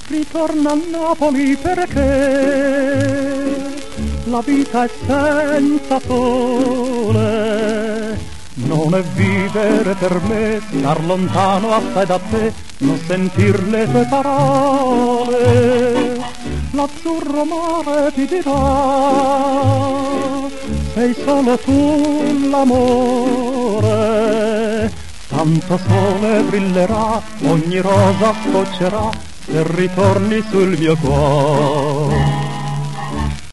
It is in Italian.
ritorna a Napoli perché la vita è senza sole. Non è vivere per me, star lontano assai da te, non sentir le tue parole. L'azzurro mare ti dirà, sei solo tu l'amore. Tanto sole brillerà, ogni rosa sfoccerà, se ritorni sul mio cuore.